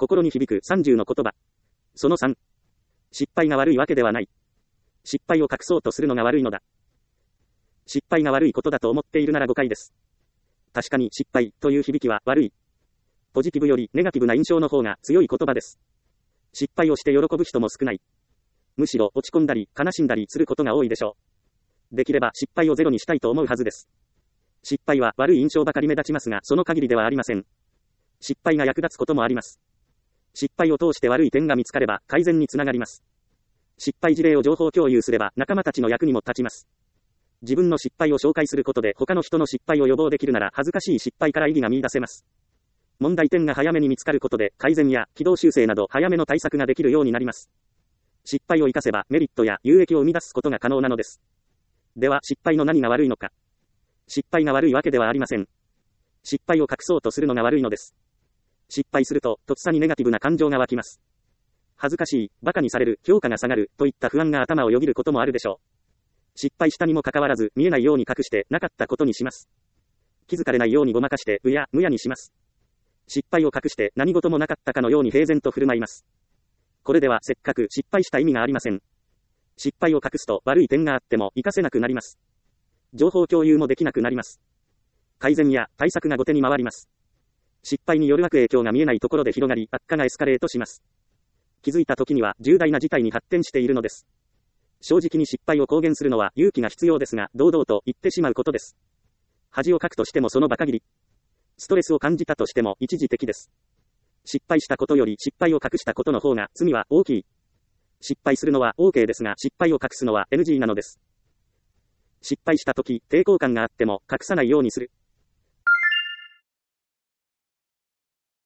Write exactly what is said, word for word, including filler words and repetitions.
心に響くさんじゅうの言葉。そのさん。失敗が悪いわけではない。失敗を隠そうとするのが悪いのだ。失敗が悪いことだと思っているなら誤解です。確かに失敗という響きは悪い。ポジティブよりネガティブな印象の方が強い言葉です。失敗をして喜ぶ人も少ない。むしろ落ち込んだり悲しんだりすることが多いでしょう。できれば失敗をゼロにしたいと思うはずです。失敗は悪い印象ばかり目立ちますが、その限りではありません。失敗が役立つこともあります。失敗を通して悪い点が見つかれば改善につながります。失敗事例を情報共有すれば仲間たちの役にも立ちます。自分の失敗を紹介することで他の人の失敗を予防できるなら恥ずかしい失敗から意義が見出せます。問題点が早めに見つかることで改善や軌道修正など早めの対策ができるようになります。失敗を生かせばメリットや有益を生み出すことが可能なのです。では失敗の何が悪いのか。失敗が悪いわけではありません。失敗を隠そうとするのが悪いのです。失敗するととっさにネガティブな感情が湧きます。恥ずかしい、馬鹿にされる、評価が下がるといった不安が頭をよぎることもあるでしょう。失敗したにもかかわらず見えないように隠してなかったことにします。気づかれないようにごまかしてうやむやにします。失敗を隠して何事もなかったかのように平然と振る舞います。これではせっかく失敗した意味がありません。失敗を隠すと悪い点があっても活かせなくなります。情報共有もできなくなります。改善や対策が後手に回ります。失敗による悪影響が見えないところで広がり、悪化がエスカレートします。気づいた時には重大な事態に発展しているのです。正直に失敗を公言するのは勇気が必要ですが、堂々と言ってしまうことです。恥をかくとしてもその場限り。ストレスを感じたとしても一時的です。失敗したことより失敗を隠したことの方が罪は大きい。失敗するのは オーケー ですが、失敗を隠すのは エヌジー なのです。失敗した時、抵抗感があっても隠さないようにする。